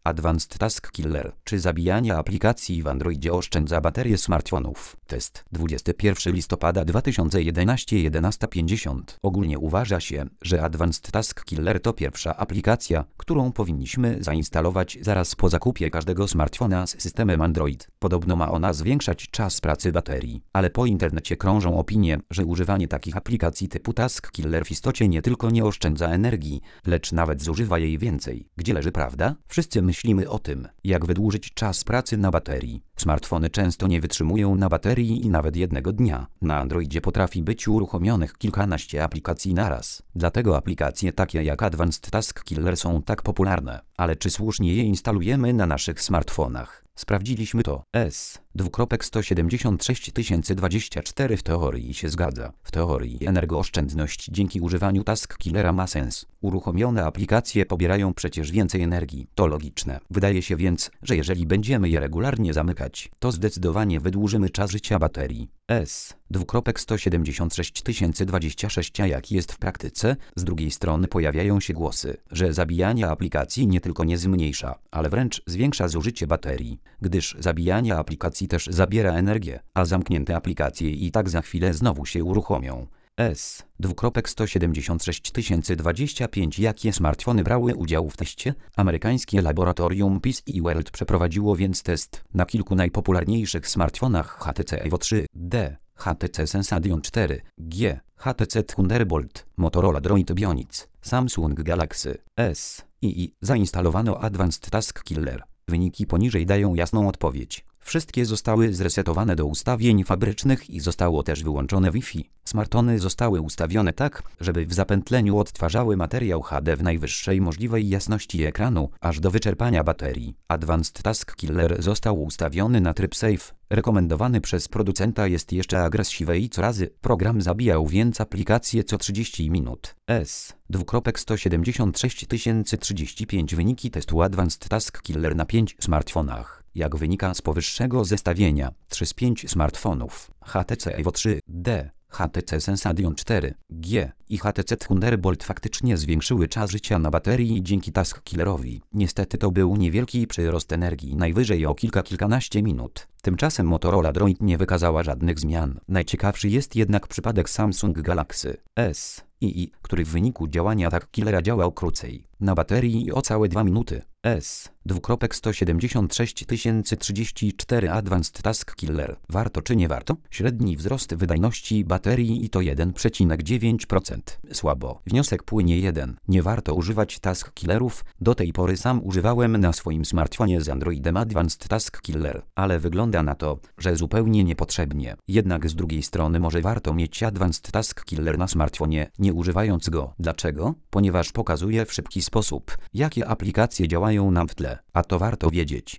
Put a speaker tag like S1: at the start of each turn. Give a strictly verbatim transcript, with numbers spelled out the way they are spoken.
S1: Advanced Task Killer. Czy zabijanie aplikacji w Androidzie oszczędza baterię smartfonów? Test. dwudziestego pierwszego listopada dwa tysiące jedenastego jedenasta pięćdziesiąt. Ogólnie uważa się, że Advanced Task Killer to pierwsza aplikacja, którą powinniśmy zainstalować zaraz po zakupie każdego smartfona z systemem Android. Podobno ma ona zwiększać czas pracy baterii, ale po internecie krążą opinie, że używanie takich aplikacji typu Task Killer w istocie nie tylko nie oszczędza energii, lecz nawet zużywa jej więcej. Gdzie leży prawda? Wszyscy myślimy o tym, jak wydłużyć czas pracy na baterii. Smartfony często nie wytrzymują na baterii i nawet jednego dnia. Na Androidzie potrafi być uruchomionych kilkanaście aplikacji naraz. Dlatego aplikacje takie jak Advanced Task Killer są tak popularne. Ale czy słusznie je instalujemy na naszych smartfonach? Sprawdziliśmy to. S. sto siedemdziesiąt sześć tysięcy dwadzieścia cztery w teorii się zgadza. W teorii energooszczędność dzięki używaniu Task Killera ma sens. Uruchomione aplikacje pobierają przecież więcej energii. To logiczne. Wydaje się więc, że jeżeli będziemy je regularnie zamykać, to zdecydowanie wydłużymy czas życia baterii. S. sto siedemdziesiąt sześć tysięcy dwadzieścia sześć. A jak jest w praktyce? Z drugiej strony pojawiają się głosy, że zabijanie aplikacji nie tylko nie zmniejsza, ale wręcz zwiększa zużycie baterii, gdyż zabijanie aplikacji też zabiera energię, a zamknięte aplikacje i tak za chwilę znowu się uruchomią. S. sto siedemdziesiąt sześć tysięcy dwadzieścia pięć. Jakie smartfony brały udział w teście? Amerykańskie laboratorium P I S i World przeprowadziło więc test na kilku najpopularniejszych smartfonach H T C Evo trzy D, H T C Sensation cztery G, H T C Thunderbolt, Motorola Droid Bionic, Samsung Galaxy S i i zainstalowano Advanced Task Killer. Wyniki poniżej dają jasną odpowiedź. Wszystkie zostały zresetowane do ustawień fabrycznych i zostało też wyłączone Wi-Fi. Smartfony zostały ustawione tak, żeby w zapętleniu odtwarzały materiał H D w najwyższej możliwej jasności ekranu, aż do wyczerpania baterii. Advanced Task Killer został ustawiony na tryb Safe. Rekomendowany przez producenta jest jeszcze agresywny co razy. Program zabijał więc aplikacje co trzydzieści minut. S. sto siedemdziesiąt sześć tysięcy trzydzieści pięć. Wyniki testu Advanced Task Killer na pięciu smartfonach. Jak wynika z powyższego zestawienia, trzy z pięciu smartfonów H T C Evo trzy D, H T C Sensation cztery G i H T C Thunderbolt faktycznie zwiększyły czas życia na baterii dzięki Task Killerowi. Niestety to był niewielki przyrost energii, najwyżej o kilka kilkanaście minut. Tymczasem Motorola Droid nie wykazała żadnych zmian. Najciekawszy jest jednak przypadek Samsung Galaxy S i i, który w wyniku działania Task Killera działał krócej, na baterii o całe dwie minuty. S. sto siedemdziesiąt sześć tysięcy trzydzieści cztery. Advanced Task Killer. Warto czy nie warto? Średni wzrost wydajności baterii i to jeden przecinek dziewięć procent. Słabo. Wniosek płynie jeden. Nie warto używać Task Killerów. Do tej pory sam używałem na swoim smartfonie z Androidem Advanced Task Killer, ale wygląda na to, że zupełnie niepotrzebnie. Jednak z drugiej strony może warto mieć Advanced Task Killer na smartfonie, nie używając go. Dlaczego? Ponieważ pokazuje w szybki sposób, jakie aplikacje działają nam w tle, a to warto wiedzieć.